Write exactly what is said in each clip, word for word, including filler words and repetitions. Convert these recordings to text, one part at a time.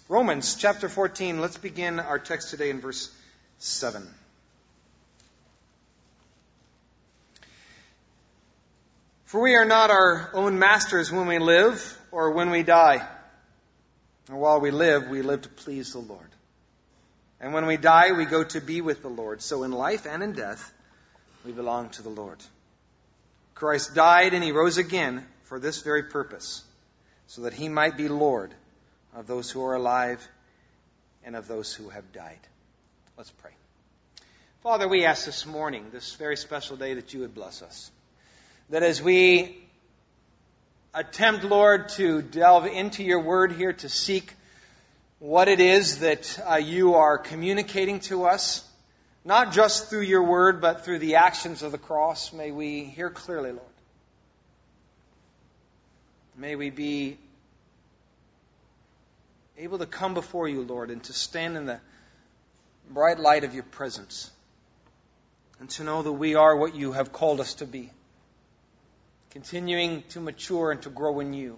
Romans chapter fourteen, let's begin our text today in verse seven. For we are not our own masters when we live or when we die. And while we live, we live to please the Lord. And when we die, we go to be with the Lord. So in life and in death, we belong to the Lord. Christ died and he rose again for this very purpose, so that he might be Lord of those who are alive and of those who have died. Let's pray. Father, we ask this morning, this very special day, that you would bless us. That as we attempt, Lord, to delve into your word here, to seek what it is that uh, you are communicating to us, not just through your word, but through the actions of the cross, may we hear clearly, Lord. May we be able to come before you, Lord, and to stand in the bright light of your presence, and to know that we are what you have called us to be, continuing to mature and to grow in you.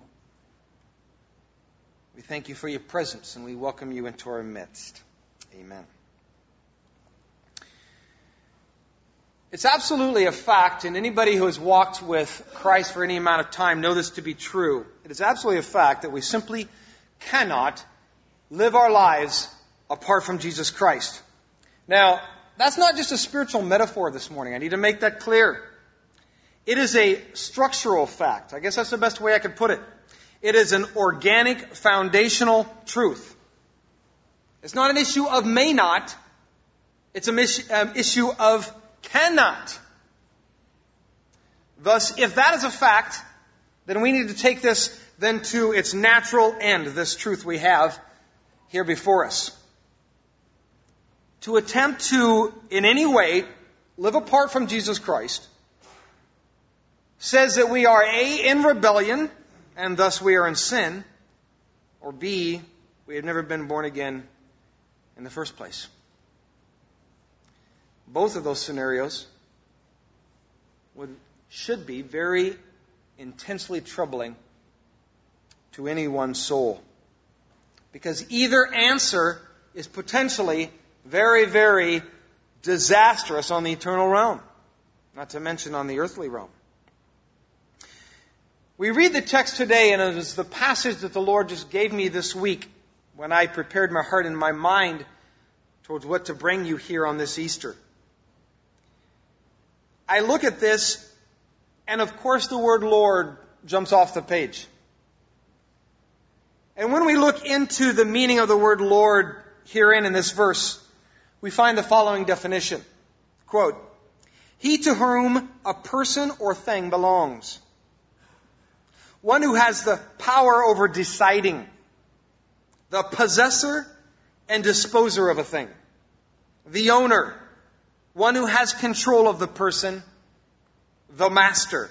We thank you for your presence, and we welcome you into our midst. Amen. It's absolutely a fact, and anybody who has walked with Christ for any amount of time know this to be true. It is absolutely a fact that we simply cannot live our lives apart from Jesus Christ. Now, that's not just a spiritual metaphor this morning. I need to make that clear. It is a structural fact. I guess that's the best way I could put it. It is an organic, foundational truth. It's not an issue of may not. It's an issue of cannot. Thus, if that is a fact, then we need to take this then to its natural end, this truth we have here before us. To attempt to, in any way, live apart from Jesus Christ says that we are A, in rebellion, and thus we are in sin, or B, we have never been born again in the first place. Both of those scenarios would, should be very intensely troubling to anyone's soul. Because either answer is potentially very, very disastrous on the eternal realm, not to mention on the earthly realm. We read the text today, and it was the passage that the Lord just gave me this week when I prepared my heart and my mind towards what to bring you here on this Easter. I look at this, and of course the word Lord jumps off the page. And when we look into the meaning of the word Lord herein in this verse, we find the following definition. Quote, he to whom a person or thing belongs. One who has the power over deciding. The possessor and disposer of a thing. The owner. One who has control of the person. The master.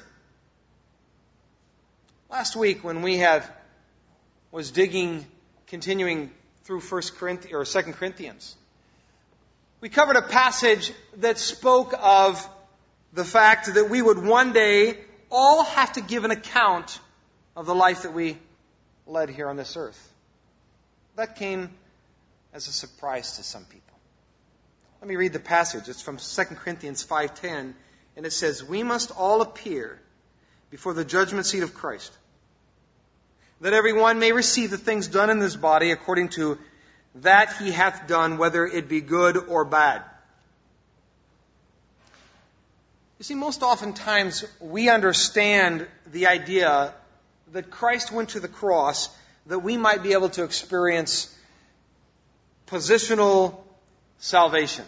Last week when we had was digging, continuing through First Corinthians or Second Corinthians, we covered a passage that spoke of the fact that we would one day all have to give an account of the life that we led here on this earth. That came as a surprise to some people. Let me read the passage. It's from Second Corinthians five ten, and it says, we must all appear before the judgment seat of Christ, that every one may receive the things done in this body according to that he hath done, whether it be good or bad. You see, most oftentimes we understand the idea that Christ went to the cross that we might be able to experience positional salvation.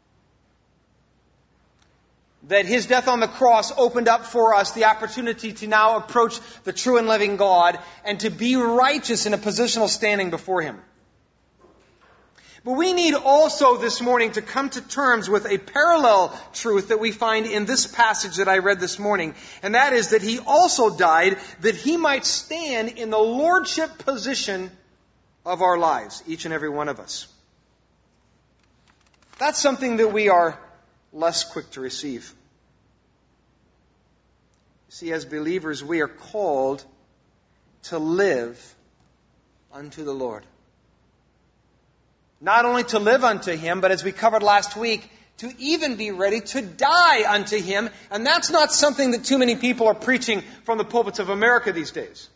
That his death on the cross opened up for us the opportunity to now approach the true and living God and to be righteous in a positional standing before him. But we need also this morning to come to terms with a parallel truth that we find in this passage that I read this morning. And that is that he also died that he might stand in the lordship position of our lives, each and every one of us. That's something that we are less quick to receive. See, as believers, we are called to live unto the Lord. Not only to live unto Him, but as we covered last week, to even be ready to die unto Him. And that's not something that too many people are preaching from the pulpits of America these days.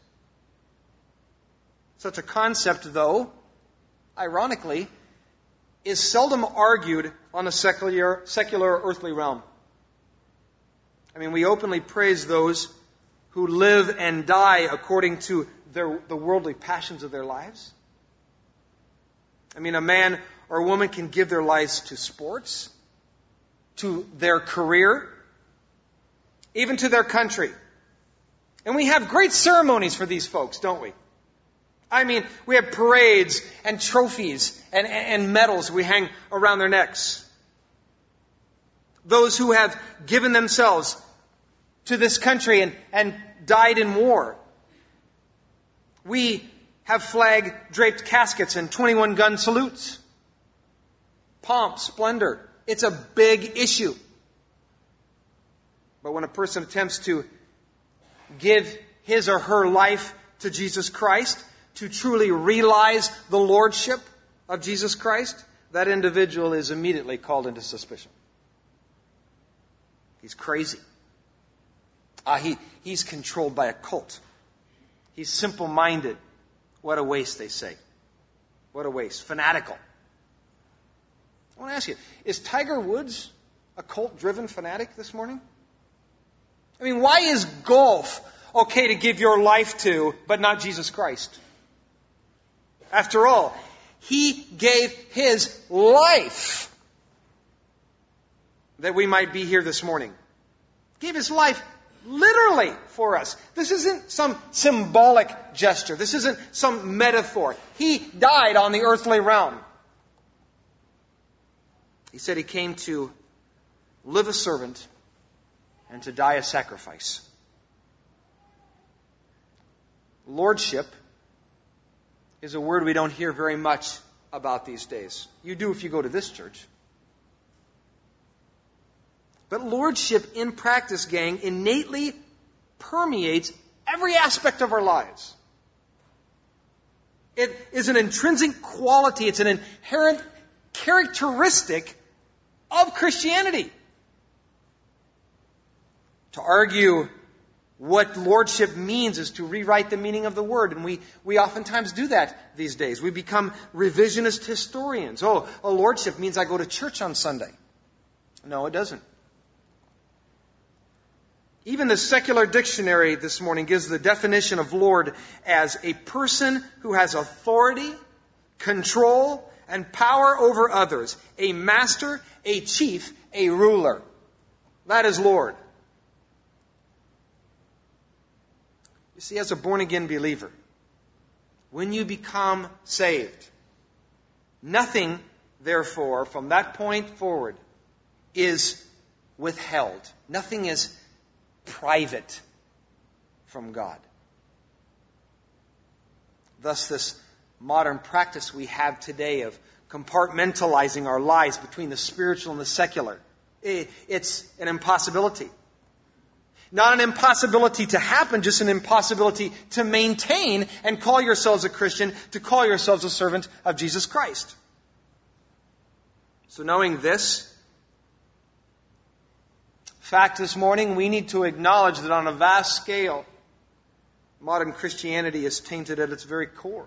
Such a concept, though, ironically, is seldom argued on the secular, secular earthly realm. I mean, we openly praise those who live and die according to their, the worldly passions of their lives. I mean, a man or a woman can give their lives to sports, to their career, even to their country. And we have great ceremonies for these folks, don't we? I mean, we have parades and trophies and, and medals we hang around their necks. Those who have given themselves to this country and, and died in war. We have flag-draped caskets and twenty-one gun salutes. Pomp, splendor. It's a big issue. But when a person attempts to give his or her life to Jesus Christ, to truly realize the lordship of Jesus Christ, that individual is immediately called into suspicion. He's crazy. Uh, he, he's controlled by a cult. He's simple-minded. What a waste, they say. What a waste. Fanatical. I want to ask you, is Tiger Woods a cult-driven fanatic this morning? I mean, why is golf okay to give your life to, but not Jesus Christ? After all, He gave His life that we might be here this morning. He gave His life literally for us. This isn't some symbolic gesture. This isn't some metaphor. He died on the earthly realm. He said He came to live a servant and to die a sacrifice. Lordship is a word we don't hear very much about these days. You do if you go to this church. But lordship in practice, gang, innately permeates every aspect of our lives. It is an intrinsic quality. It's an inherent characteristic of Christianity. To argue what lordship means is to rewrite the meaning of the word. And we, we oftentimes do that these days. We become revisionist historians. Oh, a lordship means I go to church on Sunday. No, it doesn't. Even the secular dictionary this morning gives the definition of Lord as a person who has authority, control, and power over others. A master, a chief, a ruler. That is Lord. You see, as a born-again believer, when you become saved, nothing, therefore, from that point forward is withheld. Nothing is private from God. Thus, this modern practice we have today of compartmentalizing our lives between the spiritual and the secular, it's an impossibility. Not an impossibility to happen, just an impossibility to maintain and call yourselves a Christian, to call yourselves a servant of Jesus Christ. So knowing this fact this morning, we need to acknowledge that on a vast scale, modern Christianity is tainted at its very core.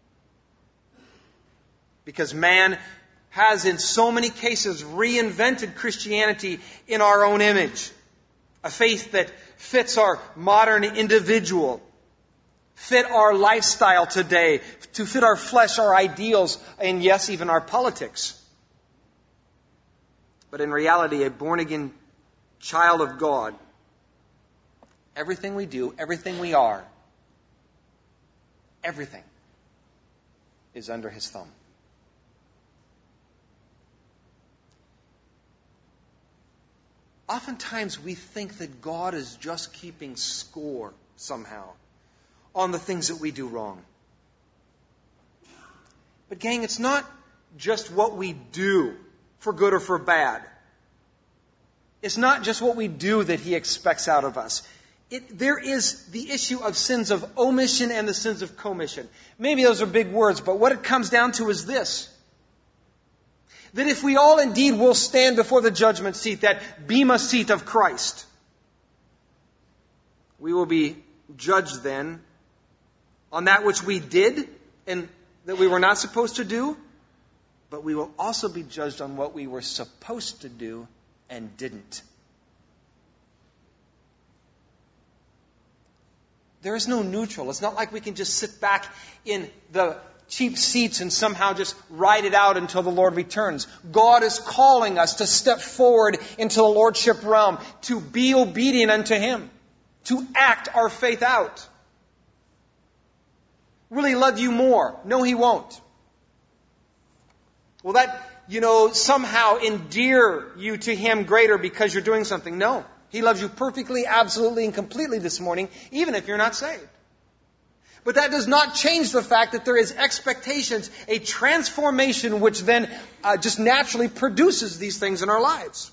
Because man has in so many cases reinvented Christianity in our own image. A faith that fits our modern individual, fit our lifestyle today, to fit our flesh, our ideals, and yes, even our politics. But in reality, a born-again child of God, everything we do, everything we are, everything is under His thumb. Oftentimes we think that God is just keeping score somehow on the things that we do wrong. But gang, it's not just what we do for good or for bad. It's not just what we do that He expects out of us. It, there is the issue of sins of omission and the sins of commission. Maybe those are big words, but what it comes down to is this. That if we all indeed will stand before the judgment seat, that bema seat of Christ, we will be judged then on that which we did and that we were not supposed to do, but we will also be judged on what we were supposed to do and didn't. There is no neutral. It's not like we can just sit back in the cheap seats and somehow just ride it out until the Lord returns. God is calling us to step forward into the Lordship realm, to be obedient unto Him, to act our faith out. Will He love you more? No, He won't. Will that, you know, somehow endear you to Him greater because you're doing something? No. He loves you perfectly, absolutely, and completely this morning, even if you're not saved. But that does not change the fact that there is expectations, a transformation which then uh, just naturally produces these things in our lives.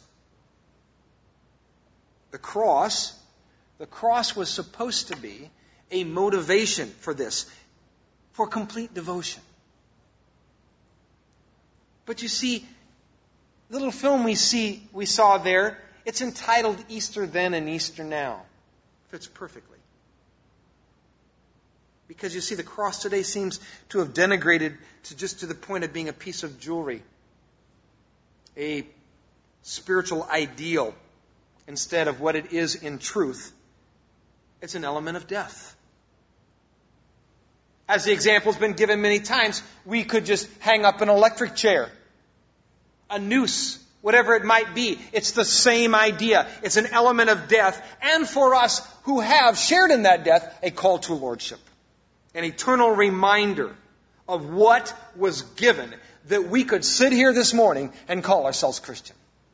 The cross, the cross was supposed to be a motivation for this, for complete devotion. But you see, the little film we see, we saw there, it's entitled Easter Then and Easter Now. Fits perfectly. Because you see, the cross today seems to have denigrated to just to the point of being a piece of jewelry, a spiritual ideal, instead of what it is in truth. It's an element of death. As the example has been given many times, we could just hang up an electric chair, a noose, whatever it might be. It's the same idea. It's an element of death. And for us who have shared in that death, a call to lordship. An eternal reminder of what was given that we could sit here this morning and call ourselves Christian.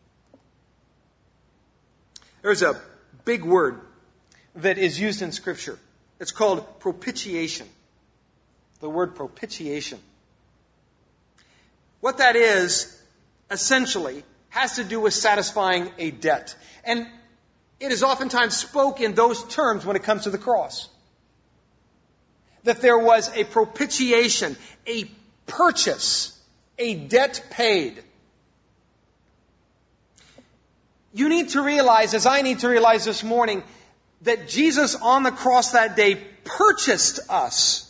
There's a big word that is used in Scripture. It's called propitiation. The word propitiation. What that is, essentially, has to do with satisfying a debt. And it is oftentimes spoken in those terms when it comes to the cross. That there was a propitiation, a purchase, a debt paid. You need to realize, as I need to realize this morning, that Jesus on the cross that day purchased us.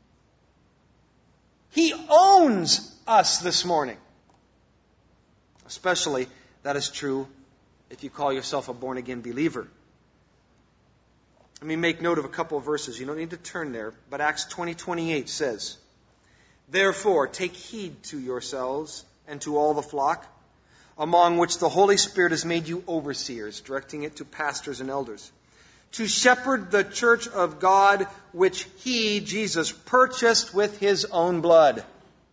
He owns us this morning. Especially, that is true if you call yourself a born-again believer. Let me make note of a couple of verses. You don't need to turn there, but Acts twenty twenty-eight says, "Therefore, take heed to yourselves and to all the flock, among which the Holy Spirit has made you overseers," directing it to pastors and elders, "to shepherd the church of God, which He, Jesus, purchased with His own blood."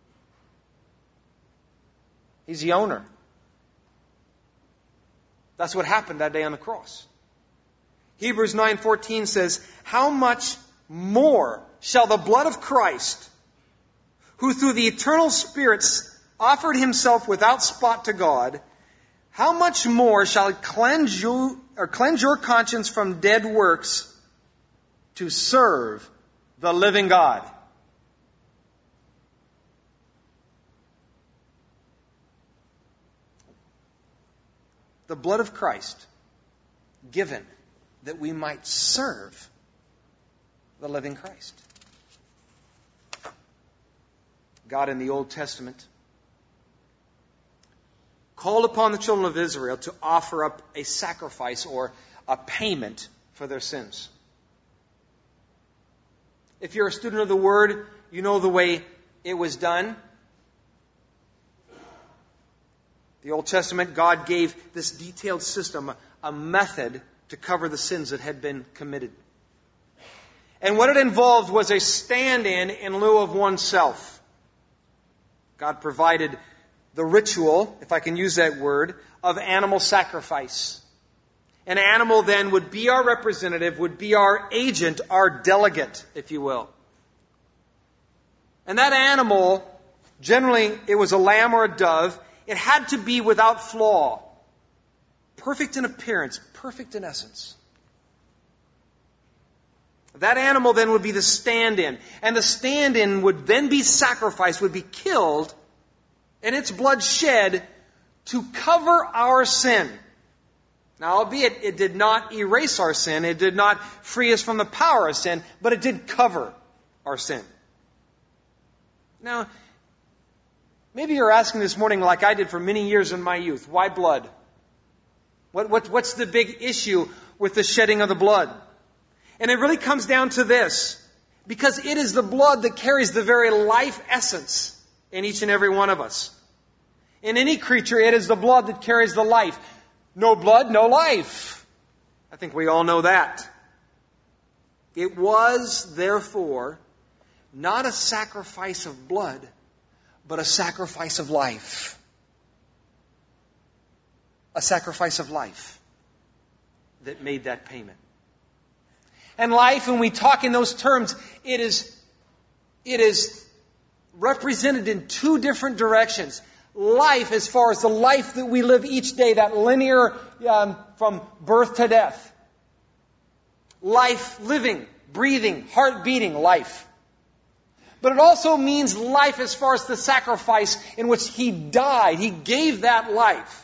He's the owner. That's what happened that day on the cross. Hebrews nine fourteen says, "How much more shall the blood of Christ, who through the eternal spirits offered Himself without spot to God, how much more shall it cleanse you or cleanse your conscience from dead works to serve the living God?" The blood of Christ given that we might serve the living Christ. God in the Old Testament called upon the children of Israel to offer up a sacrifice or a payment for their sins. If you're a student of the Word, you know the way it was done. The Old Testament, God gave this detailed system, a method to cover the sins that had been committed. And what it involved was a stand-in in lieu of oneself. God provided the ritual, if I can use that word, of animal sacrifice. An animal then would be our representative, would be our agent, our delegate, if you will. And that animal, generally it was a lamb or a dove, it had to be without flaw. Perfect in appearance, perfect in essence. That animal then would be the stand-in. And the stand-in would then be sacrificed, would be killed And its blood shed to cover our sin. Now, albeit it did not erase our sin, it did not free us from the power of sin, but it did cover our sin. Now, maybe you're asking this morning, like I did for many years in my youth, why blood? What, what, what's the big issue with the shedding of the blood? And it really comes down to this, because it is the blood that carries the very life essence in each and every one of us. In any creature, it is the blood that carries the life. No blood, no life. I think we all know that. It was, therefore, not a sacrifice of blood, but a sacrifice of life. A sacrifice of life that made that payment. And life, when we talk in those terms, it is, it is represented in two different directions. Life, as far as the life that we live each day, that linear um, from birth to death. Life, living, breathing, heart beating life. But it also means life as far as the sacrifice in which He died. He gave that life.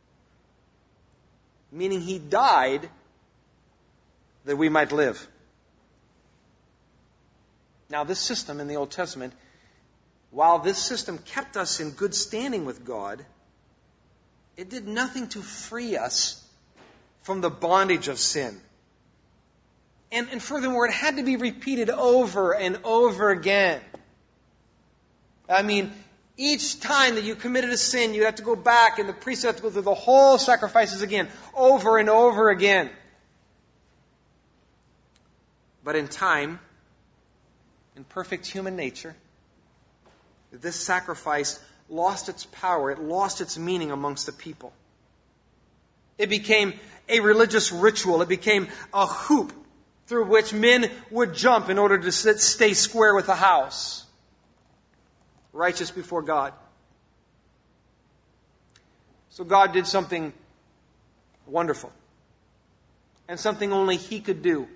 Meaning He died that we might live. Now, this system in the Old Testament, while this system kept us in good standing with God, it did nothing to free us from the bondage of sin. And, and furthermore, it had to be repeated over and over again. I mean, each time that you committed a sin, you had to go back, and the priest had to go through the whole sacrifices again, over and over again. But in time, in perfect human nature, this sacrifice lost its power. It lost its meaning amongst the people. It became a religious ritual. It became a hoop through which men would jump in order to sit, stay square with the house. Righteous before God. So God did something wonderful. And something only He could do.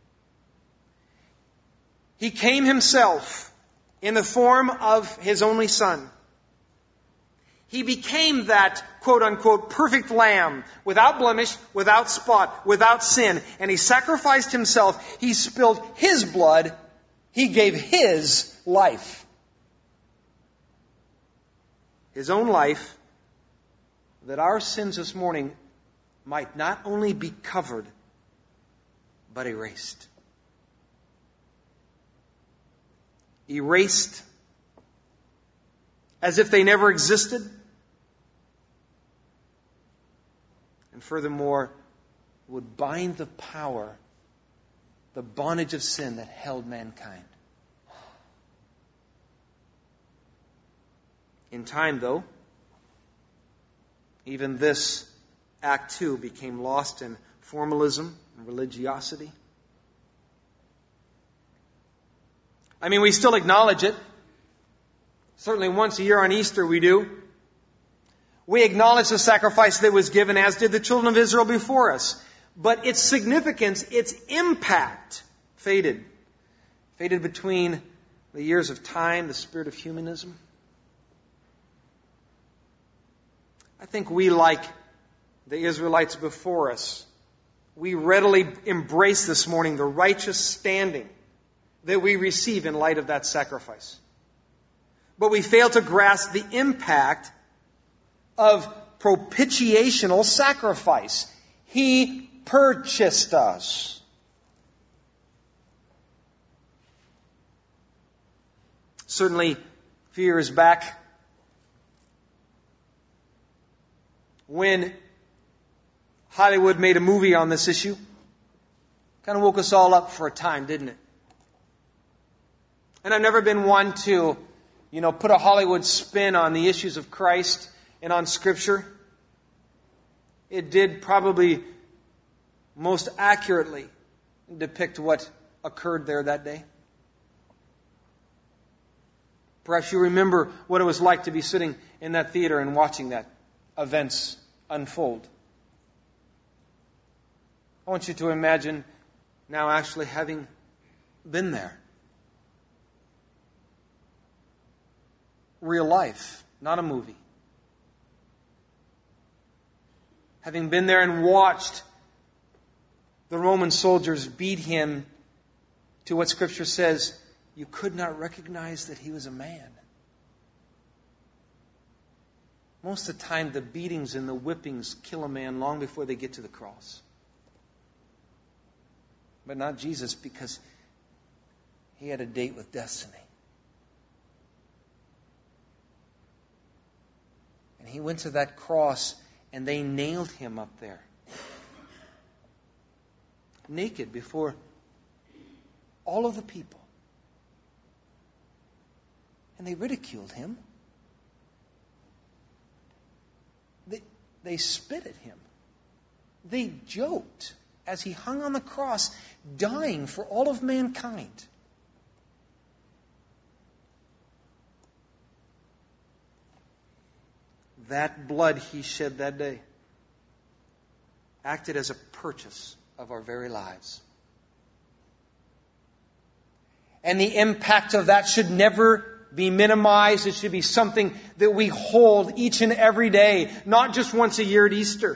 He came Himself in the form of His only Son. He became that quote-unquote perfect lamb, without blemish, without spot, without sin. And He sacrificed Himself. He spilled His blood. He gave His life. His own life, that our sins this morning might not only be covered, but erased. Erased as if they never existed. And furthermore, would bind the power, the bondage of sin that held mankind. In time, though, even this act too became lost in formalism and religiosity. I mean, we still acknowledge it. Certainly once a year on Easter we do. We acknowledge the sacrifice that was given, as did the children of Israel before us. But its significance, its impact, faded. Faded between the years of time, the spirit of humanism. I think we, like the Israelites before us, we readily embrace this morning the righteous standing that we receive in light of that sacrifice. But we fail to grasp the impact of propitiational sacrifice. He purchased us. Certainly, a few years back, when Hollywood made a movie on this issue, kind of woke us all up for a time, didn't it? And I've never been one to, you know, put a Hollywood spin on the issues of Christ and on Scripture. It did probably most accurately depict what occurred there that day. Perhaps you remember what it was like to be sitting in that theater and watching that events unfold. I want you to imagine now actually having been there. Real life, not a movie. Having been there and watched the Roman soldiers beat him to what Scripture says, you could not recognize that he was a man. Most of the time, the beatings and the whippings kill a man long before they get to the cross. But not Jesus, because he had a date with destiny. And he went to that cross and they nailed him up there. Naked before all of the people. And they ridiculed him. They, they spit at him. They joked as he hung on the cross, dying for all of mankind. That blood he shed that day acted as a purchase of our very lives. And the impact of that should never be minimized. It should be something that we hold each and every day, not just once a year at Easter.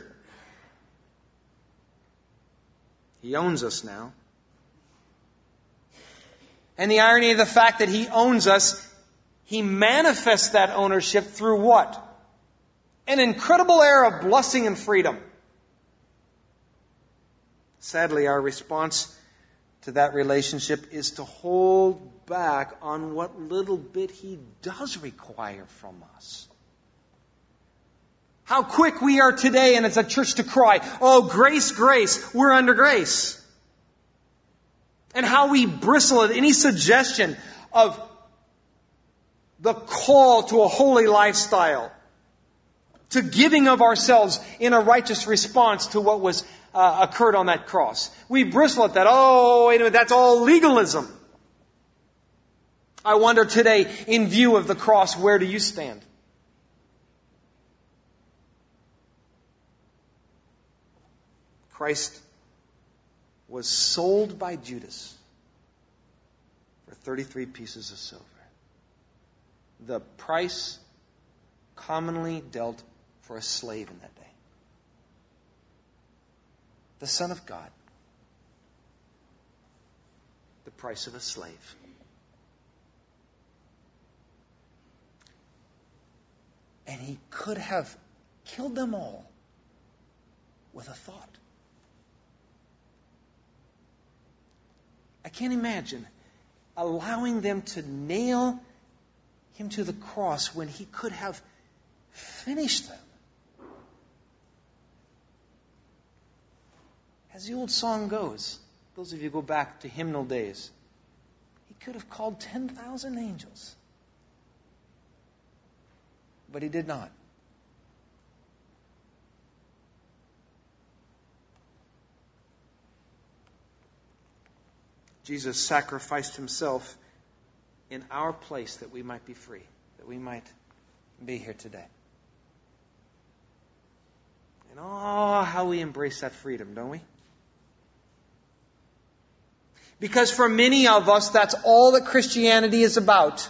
He owns us now. And the irony of the fact that He owns us, He manifests that ownership through what? An incredible air of blessing and freedom. Sadly, our response to that relationship is to hold back on what little bit He does require from us. How quick we are today, and it's a church to cry, oh, grace, grace, we're under grace. And how we bristle at any suggestion of the call to a holy lifestyle, to giving of ourselves in a righteous response to what was uh, occurred on that cross. We bristle at that. Oh, wait a minute, that's all legalism. I wonder today, in view of the cross, where do you stand? Christ was sold by Judas for thirty-three pieces of silver. The price commonly dealt for a slave in that day. The Son of God. The price of a slave. And He could have killed them all with a thought. I can't imagine allowing them to nail Him to the cross when He could have finished them. As the old song goes, those of you who go back to hymnal days, He could have called ten thousand angels. But He did not. Jesus sacrificed Himself in our place that we might be free, that we might be here today. And oh, how we embrace that freedom, don't we? Because for many of us, that's all that Christianity is about.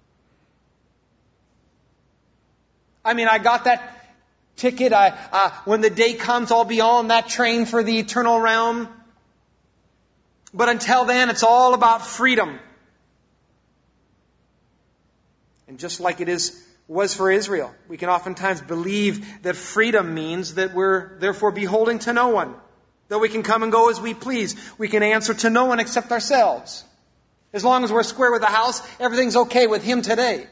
I mean, I got that ticket. I, uh, when the day comes, I'll be on that train for the eternal realm. But until then, it's all about freedom. And just like it is was for Israel, we can oftentimes believe that freedom means that we're therefore beholden to no one. That we can come and go as we please. We can answer to no one except ourselves. As long as we're square with the house, everything's okay with Him today.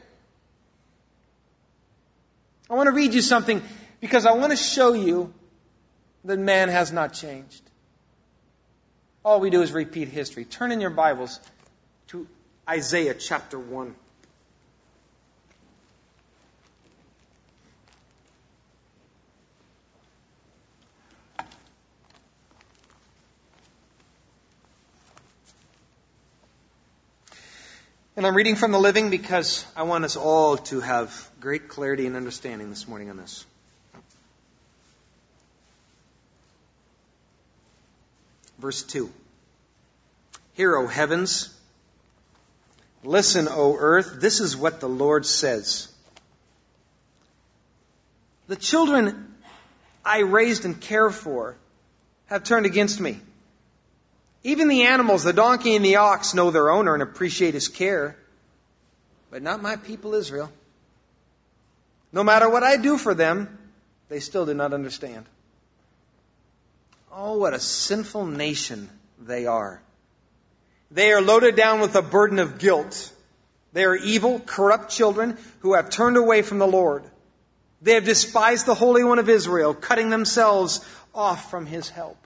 I want to read you something because I want to show you that man has not changed. All we do is repeat history. Turn in your Bibles to Isaiah chapter one. And I'm reading from the Living because I want us all to have great clarity and understanding this morning on this. Verse two. Hear, O heavens. Listen, O earth. This is what the Lord says. The children I raised and cared for have turned against me. Even the animals, the donkey and the ox, know their owner and appreciate his care. But not my people Israel. No matter what I do for them, they still do not understand. Oh, what a sinful nation they are. They are loaded down with a burden of guilt. They are evil, corrupt children who have turned away from the Lord. They have despised the Holy One of Israel, cutting themselves off from His help.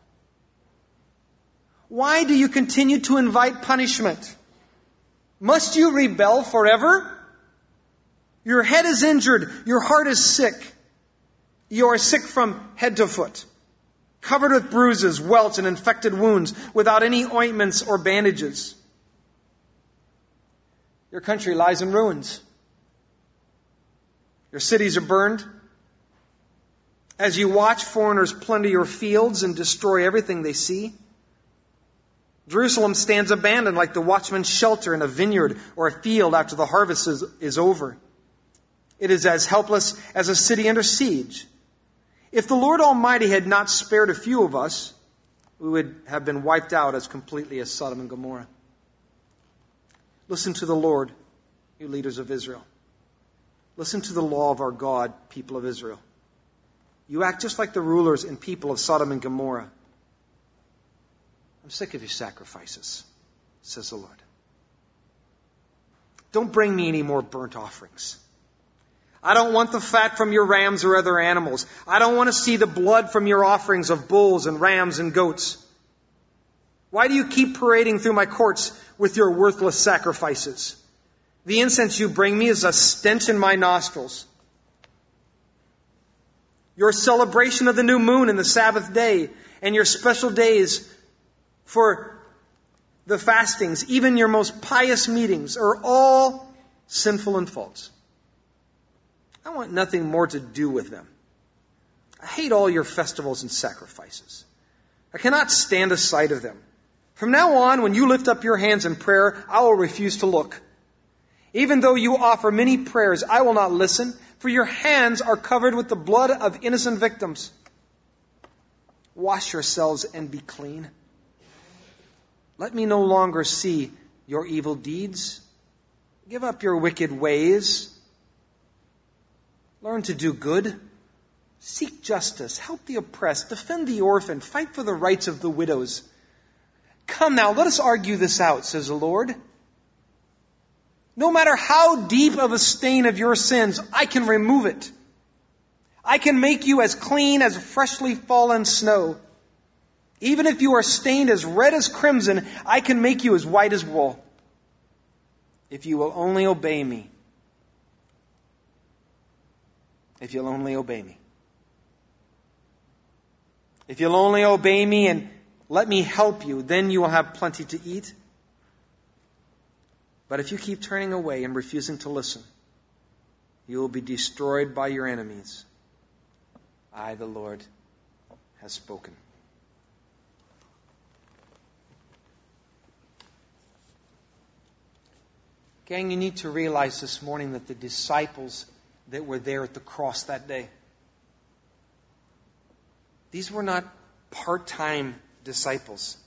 Why do you continue to invite punishment? Must you rebel forever? Your head is injured. Your heart is sick. You are sick from head to foot, covered with bruises, welts, and infected wounds, without any ointments or bandages. Your country lies in ruins. Your cities are burned. As you watch foreigners plunder your fields and destroy everything they see, Jerusalem stands abandoned like the watchman's shelter in a vineyard or a field after the harvest is, is over. It is as helpless as a city under siege. If the Lord Almighty had not spared a few of us, we would have been wiped out as completely as Sodom and Gomorrah. Listen to the Lord, you leaders of Israel. Listen to the law of our God, people of Israel. You act just like the rulers and people of Sodom and Gomorrah. I'm sick of your sacrifices, says the Lord. Don't bring me any more burnt offerings. I don't want the fat from your rams or other animals. I don't want to see the blood from your offerings of bulls and rams and goats. Why do you keep parading through my courts with your worthless sacrifices? The incense you bring me is a stench in my nostrils. Your celebration of the new moon and the Sabbath day and your special days for the fastings, even your most pious meetings, are all sinful and false. I want nothing more to do with them. I hate all your festivals and sacrifices. I cannot stand a sight of them. From now on, when you lift up your hands in prayer, I will refuse to look. Even though you offer many prayers, I will not listen, for your hands are covered with the blood of innocent victims. Wash yourselves and be clean. Let me no longer see your evil deeds. Give up your wicked ways. Learn to do good. Seek justice. Help the oppressed. Defend the orphan. Fight for the rights of the widows. Come now, let us argue this out, says the Lord. No matter how deep of a stain of your sins, I can remove it. I can make you as clean as freshly fallen snow. Even if you are stained as red as crimson, I can make you as white as wool. If you will only obey me. If you'll only obey me. If you'll only obey me and let me help you, then you will have plenty to eat. But if you keep turning away and refusing to listen, you will be destroyed by your enemies. I, the Lord, has spoken. Gang, you need to realize this morning that the disciples that were there at the cross that day, these were not part-time disciples.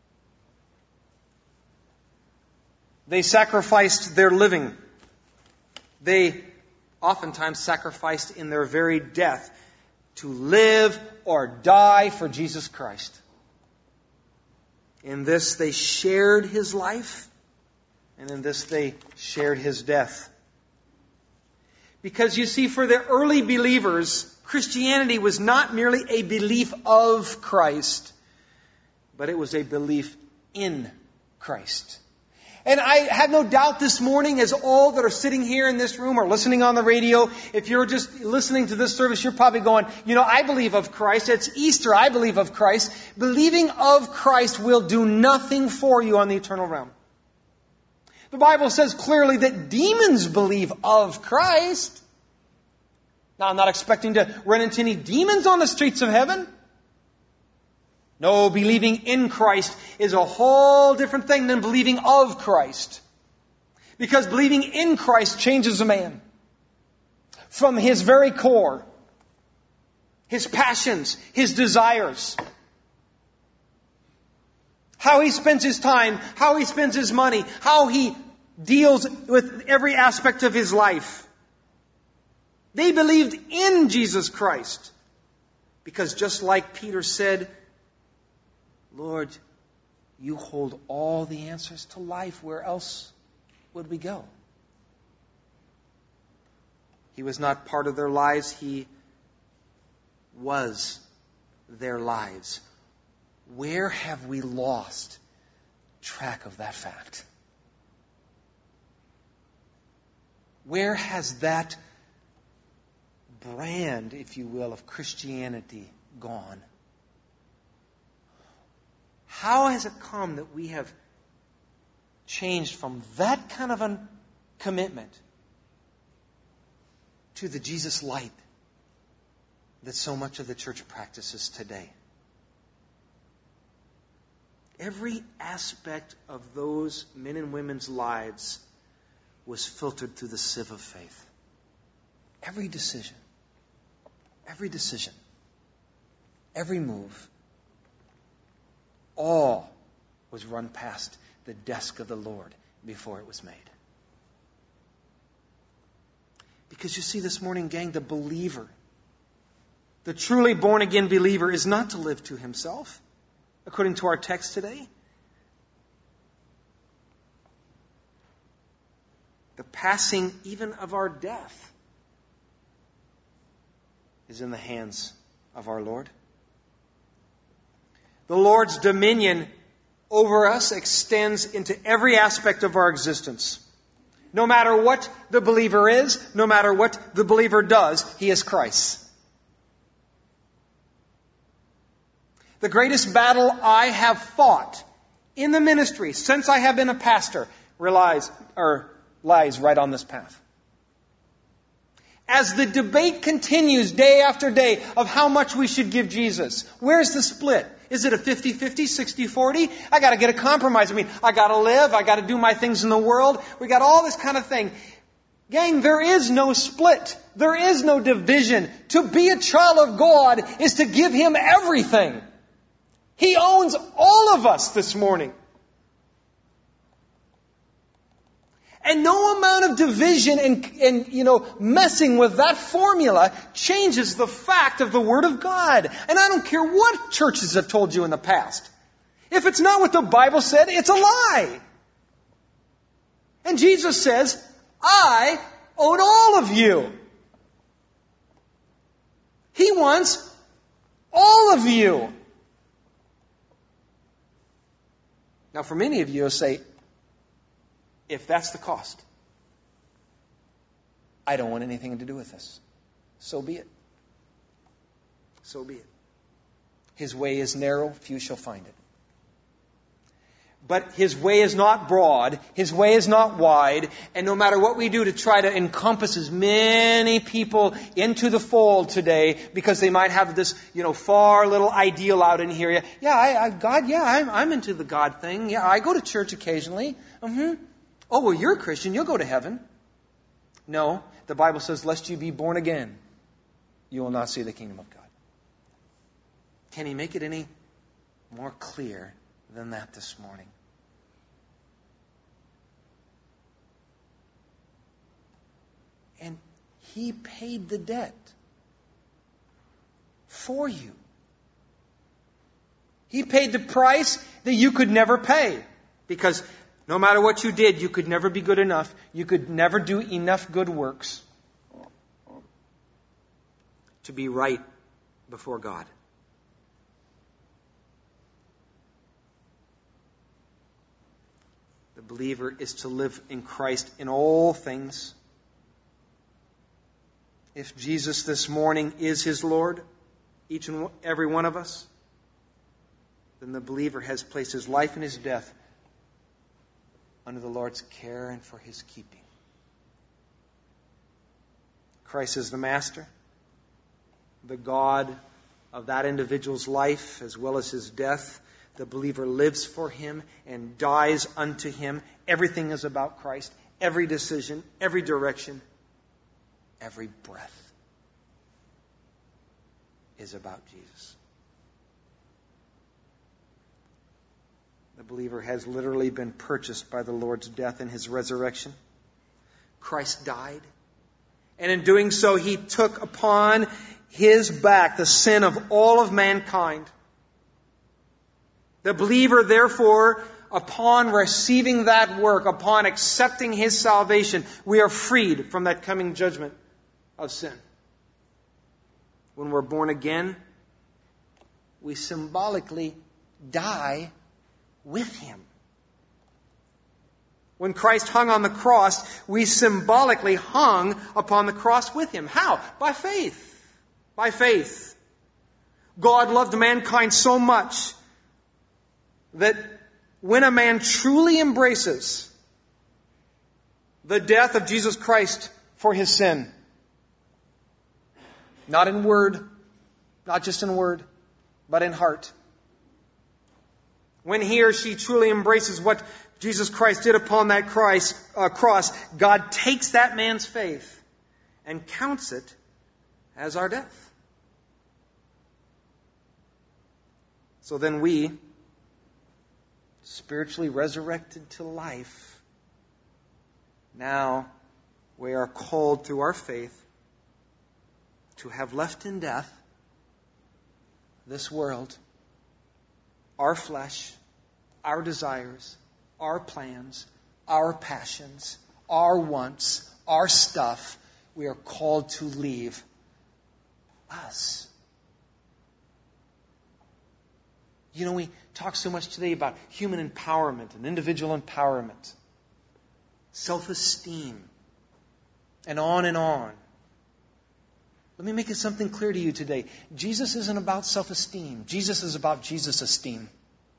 They sacrificed their living. They oftentimes sacrificed in their very death to live or die for Jesus Christ. In this they shared His life, and in this they shared His death. Because you see, for the early believers, Christianity was not merely a belief of Christ, but it was a belief in Christ. And I have no doubt this morning, as all that are sitting here in this room or listening on the radio, if you're just listening to this service, you're probably going, you know, I believe of Christ. It's Easter. I believe of Christ. Believing of Christ will do nothing for you on the eternal realm. The Bible says clearly that demons believe of Christ. Now, I'm not expecting to run into any demons on the streets of heaven. No, believing in Christ is a whole different thing than believing of Christ. Because believing in Christ changes a man from his very core. his passions, his desires, how he spends his time, how he spends his money, how he deals with every aspect of his life. They believed in Jesus Christ because just like Peter said, Lord, you hold all the answers to life. Where else would we go? He was not part of their lives. He was their lives. Where have we lost track of that fact? Where has that brand, if you will, of Christianity gone? How has it come that we have changed from that kind of a commitment to the Jesus light that so much of the church practices today? Every aspect of those men and women's lives was filtered through the sieve of faith. Every decision, every decision, every move, all was run past the desk of the Lord before it was made. Because you see this morning, gang, the believer, the truly born-again believer is not to live to himself, according to our text today. The passing even of our death is in the hands of our Lord. The Lord's dominion over us extends into every aspect of our existence. No matter what the believer is, no matter what the believer does, he is Christ. The greatest battle I have fought in the ministry since I have been a pastor relies or lies right on this path. As the debate continues day after day of how much we should give Jesus, where's the split? Is it a fifty-fifty, sixty-forty? I got to get a compromise. I mean, I got to live. I got to do my things in the world. We got all this kind of thing. Gang, there is no split. There is no division. To be a child of God is to give Him everything. He owns all of us this morning. And no amount of division and, and, you know, messing with that formula changes the fact of the Word of God. And I don't care what churches have told you in the past. If it's not what the Bible said, it's a lie. And Jesus says, I own all of you. He wants all of you. Now, for many of you, you'll say, if that's the cost, I don't want anything to do with this. So be it. So be it. His way is narrow, few shall find it. But His way is not broad, His way is not wide, and no matter what we do to try to encompass as many people into the fold today, because they might have this, you know, far little ideal out in here. Yeah, I, I God, yeah, I'm, I'm into the God thing. Yeah, I go to church occasionally. Mm-hmm. Oh, well, you're a Christian. You'll go to heaven. No, the Bible says, lest you be born again, you will not see the kingdom of God. Can He make it any more clear than that this morning? And He paid the debt for you. He paid the price that you could never pay. Because no matter what you did, you could never be good enough. You could never do enough good works to be right before God. The believer is to live in Christ in all things. If Jesus this morning is his Lord, each and every one of us, then the believer has placed his life and his death under the Lord's care and for His keeping. Christ is the master, the God of that individual's life as well as his death. The believer lives for Him and dies unto Him. Everything is about Christ. Every decision, every direction, every breath. is about Jesus. The believer has literally been purchased by the Lord's death and His resurrection. Christ died. And in doing so, He took upon His back the sin of all of mankind. The believer, therefore, upon receiving that work, upon accepting His salvation, we are freed from that coming judgment of sin. When we're born again, we symbolically die with Him. When Christ hung on the cross, we symbolically hung upon the cross with Him. How? By faith. By faith. God loved mankind so much that when a man truly embraces the death of Jesus Christ for his sin, not in word, not just in word, but in heart, when he or she truly embraces what Jesus Christ did upon that Christ, uh, cross, God takes that man's faith and counts it as our death. So then we, spiritually resurrected to life, now we are called through our faith to have left in death this world, our flesh, our desires, our plans, our passions, our wants, our stuff. We are called to leave us. You know, we talk so much today about human empowerment and individual empowerment, self-esteem, and on and on. Let me make it something clear to you today. Jesus isn't about self-esteem. Jesus is about Jesus' esteem.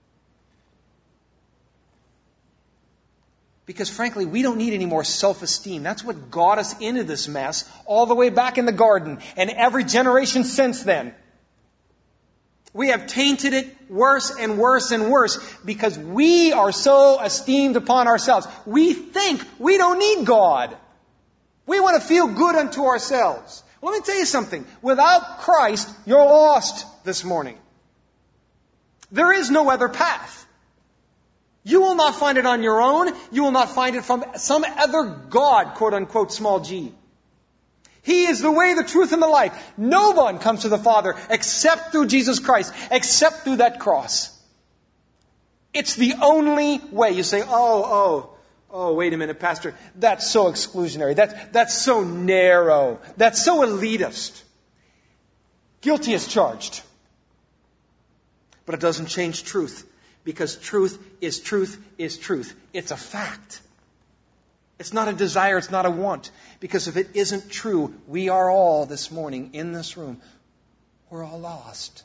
Because frankly, we don't need any more self-esteem. That's what got us into this mess all the way back in the garden and every generation since then. We have tainted it worse and worse and worse because we are so esteemed upon ourselves. We think we don't need God. We want to feel good unto ourselves. Let me tell you something. Without Christ, you're lost this morning. There is no other path. You will not find it on your own. You will not find it from some other God, quote unquote, small g. He is the way, the truth, and the life. No one comes to the Father except through Jesus Christ, except through that cross. It's the only way. You say, oh, oh, oh, wait a minute, Pastor. That's so exclusionary. That's, that's so narrow. That's so elitist. Guilty as charged. But it doesn't change truth. Because truth is truth is truth. It's a fact. It's not a desire, it's not a want. Because if it isn't true, we are all this morning in this room, we're all lost.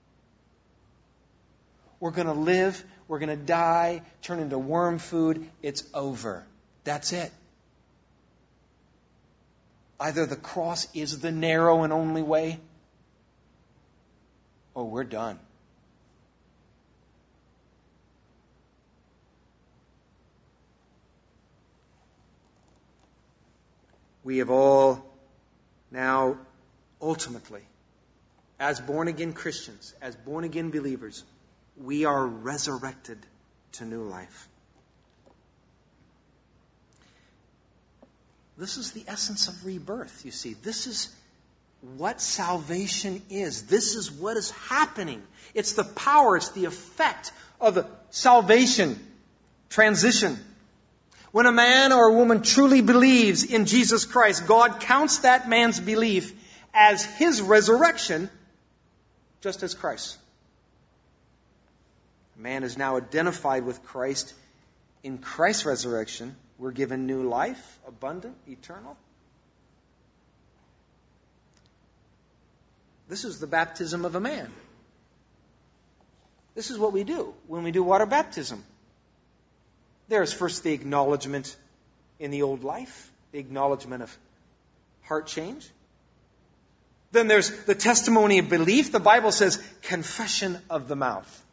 We're going to live, we're going to die, turn into worm food. It's over. That's it. Either the cross is the narrow and only way, or we're done. We have all now, ultimately, as born-again Christians, as born-again believers, we are resurrected to new life. This is the essence of rebirth, you see. This is what salvation is. This is what is happening. It's the power, it's the effect of the salvation transition. When a man or a woman truly believes in Jesus Christ, God counts that man's belief as his resurrection, just as Christ. Man is now identified with Christ. In Christ's resurrection, we're given new life, abundant, eternal. This is the baptism of a man. This is what we do when we do water baptism. There's first the acknowledgement in the old life, the acknowledgement of heart change. Then there's the testimony of belief. The Bible says confession of the mouth.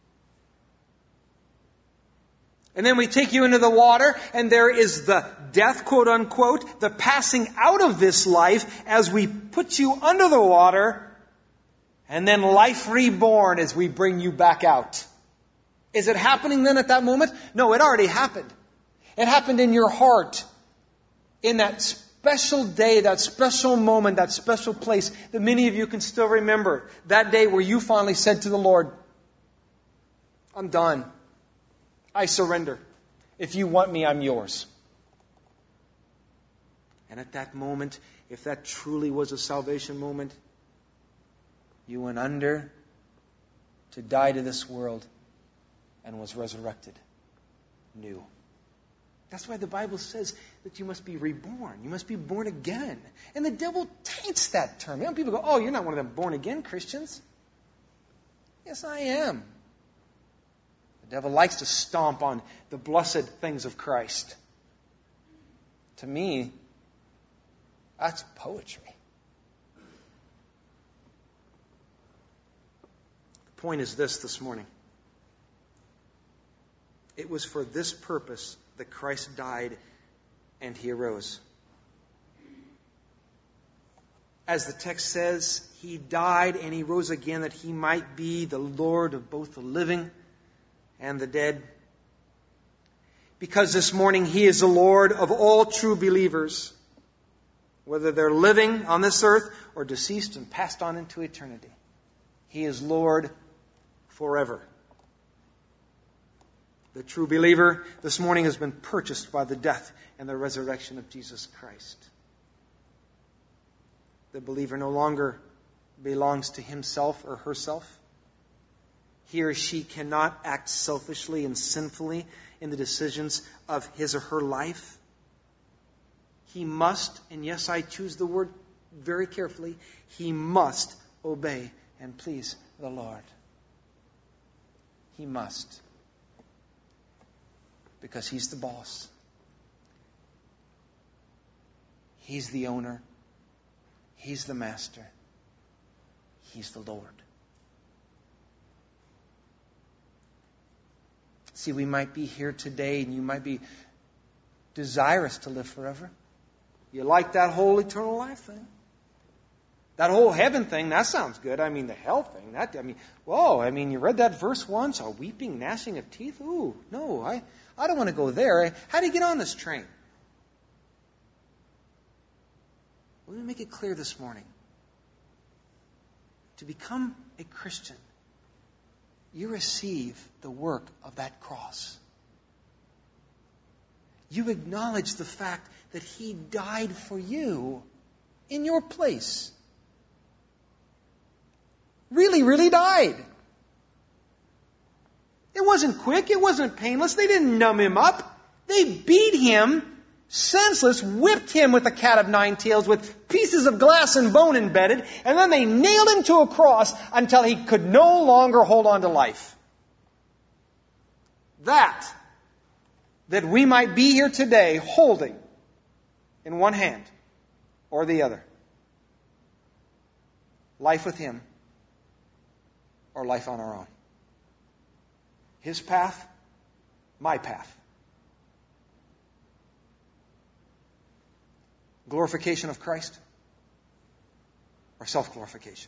And then we take you into the water, and there is the death, quote unquote, the passing out of this life as we put you under the water And then life reborn as we bring you back out. Is it happening then at that moment? No, it already happened. It happened in your heart. In that special day, that special moment, that special place that many of you can still remember. That day where you finally said to the Lord, I'm done. I surrender. If you want me, I'm yours. And at that moment, if that truly was a salvation moment, you went under to die to this world and was resurrected new. That's why the Bible says that you must be reborn. You must be born again. And the devil taints that term. You know, people go, oh, you're not one of them born again Christians. Yes, I am. The devil likes to stomp on the blessed things of Christ. To me, that's poetry. The point is this this morning. It was for this purpose that Christ died and He arose. As the text says, He died and He rose again that He might be the Lord of both the living and the dead. Because this morning He is the Lord of all true believers, whether they're living on this earth or deceased and passed on into eternity. He is Lord forever. The true believer this morning has been purchased by the death and the resurrection of Jesus Christ. The believer no longer belongs to himself or herself. He or she cannot act selfishly and sinfully in the decisions of his or her life. He must, and yes, I choose the word very carefully, he must obey and please the Lord. He must. Because He's the boss. He's the owner. He's the master. He's the Lord. See, we might be here today and you might be desirous to live forever. You like that whole eternal life thing. That whole heaven thing, that sounds good. I mean, the hell thing, that, I mean, whoa, I mean, you read that verse once, a weeping, gnashing of teeth? Ooh, no, I, I don't want to go there. How do you get on this train? Let me make it clear this morning. To become a Christian, you receive the work of that cross. You acknowledge the fact that He died for you in your place. Really, really died. It wasn't quick. It wasn't painless. They didn't numb Him up. They beat Him senseless, whipped Him with a cat of nine tails with pieces of glass and bone embedded, and then they nailed Him to a cross until He could no longer hold on to life. That, that we might be here today holding in one hand or the other. Life with Him or life on our own. His path, my path. Glorification of Christ or self-glorification.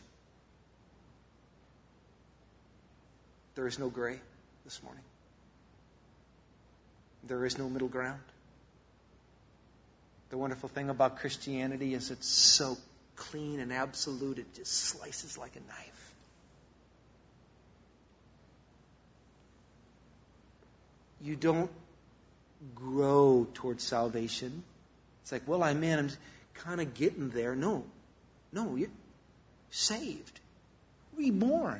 There is no gray this morning. There is no middle ground. The wonderful thing about Christianity is it's so clean and absolute, it just slices like a knife. You don't grow towards salvation. It's like, well, I'm in, I'm kind of getting there. No, no, you're saved, reborn.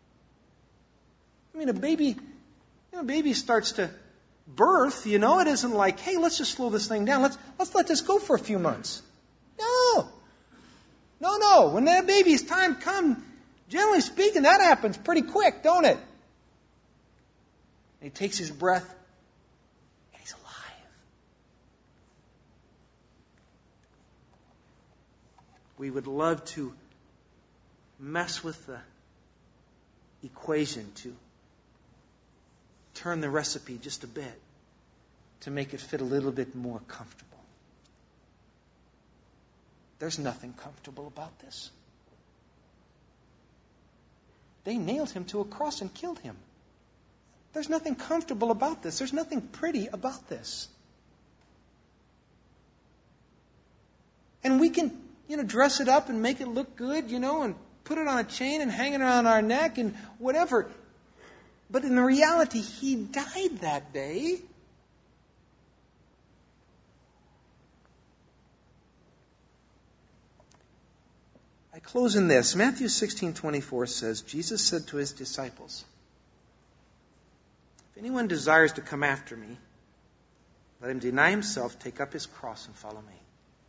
I mean, a baby, you know, a baby starts to birth, you know, it isn't like, hey, let's just slow this thing down. Let's, let's let this go for a few months. No. No, no. When that baby's time comes, generally speaking, that happens pretty quick, don't it? And he takes his breath, and he's alive. We would love to mess with the equation, to turn the recipe just a bit, to make it fit a little bit more comfortable. There's nothing comfortable about this. They nailed him to a cross and killed him. There's nothing comfortable about this. There's nothing pretty about this. And we can, you know, dress it up and make it look good, you know, and put it on a chain and hang it around our neck and whatever. But in reality, he died that day. I close in this. Matthew sixteen twenty-four says, Jesus said to his disciples, if anyone desires to come after me, let him deny himself, take up his cross, and follow me.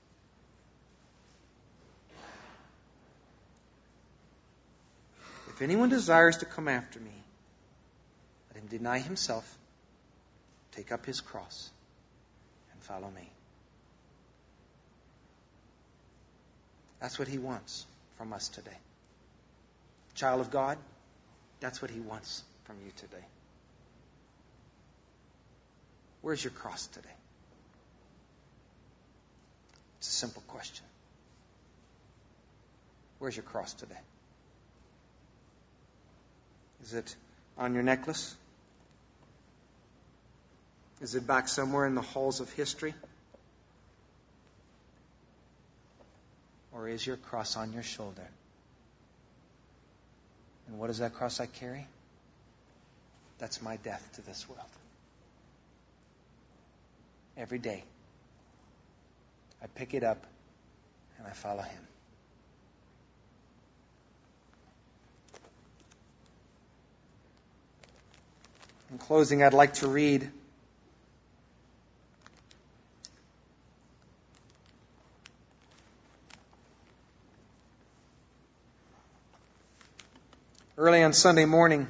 If anyone desires to come after me, let him deny himself, take up his cross, and follow me. That's what he wants from us today. Child of God, that's what he wants from you today. Where's your cross today? It's a simple question. Where's your cross today? Is it on your necklace? Is it back somewhere in the halls of history? Or is your cross on your shoulder? And what is that cross I carry? That's my death to this world. Every day, I pick it up and I follow him. In closing, I'd like to read early on Sunday morning,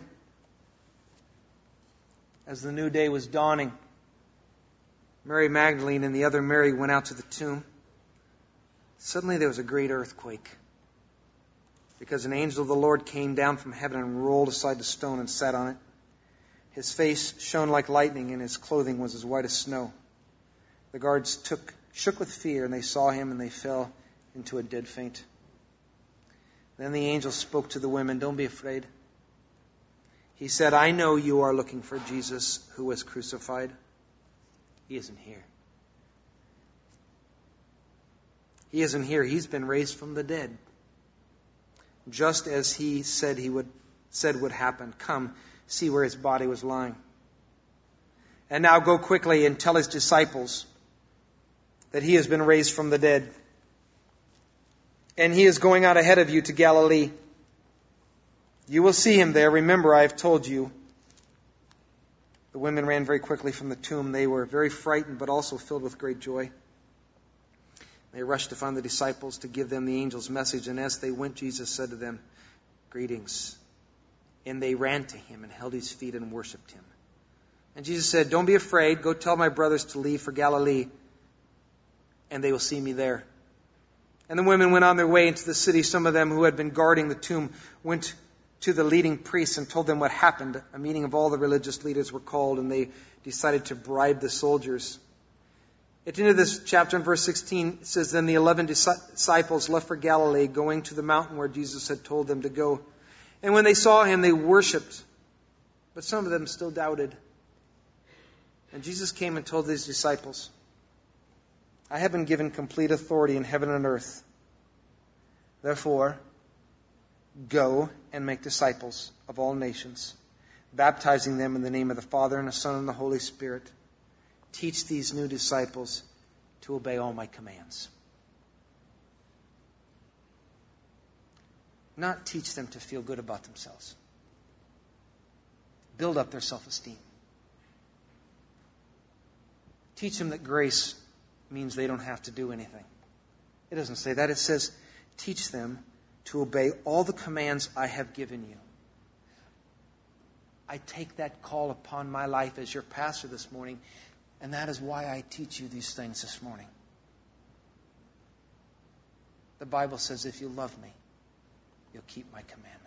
as the new day was dawning, Mary Magdalene and the other Mary went out to the tomb. Suddenly there was a great earthquake, because an angel of the Lord came down from heaven and rolled aside the stone and sat on it. His face shone like lightning, and his clothing was as white as snow. The guards took, shook with fear, and they saw him, and they fell into a dead faint. Then the angel spoke to the women, "Don't be afraid." He said, "I know you are looking for Jesus who was crucified. He isn't here. He isn't here. He's been raised from the dead, just as he said he would said would happen. Come, see where his body was lying. And now go quickly and tell his disciples that he has been raised from the dead. And he is going out ahead of you to Galilee. You will see him there. Remember, I have told you." The women ran very quickly from the tomb. They were very frightened, but also filled with great joy. They rushed to find the disciples to give them the angel's message. And as they went, Jesus said to them, "Greetings." And they ran to him and held his feet and worshipped him. And Jesus said, "Don't be afraid. Go tell my brothers to leave for Galilee, and they will see me there." And the women went on their way into the city. Some of them who had been guarding the tomb went to the leading priests and told them what happened. A meeting of all the religious leaders were called, and they decided to bribe the soldiers. At the end of this chapter, in verse sixteen, it says, "Then the eleven disciples left for Galilee, going to the mountain where Jesus had told them to go. And when they saw him, they worshipped, but some of them still doubted. And Jesus came and told his disciples, 'I have been given complete authority in heaven and earth. Therefore, go and make disciples of all nations, baptizing them in the name of the Father and the Son and the Holy Spirit. Teach these new disciples to obey all my commands.'" Not teach them to feel good about themselves. Build up their self-esteem. Teach them that grace means they don't have to do anything. It doesn't say that. It says, teach them to obey all the commands I have given you. I take that call upon my life as your pastor this morning, and that is why I teach you these things this morning. The Bible says, if you love me, you'll keep my commandments.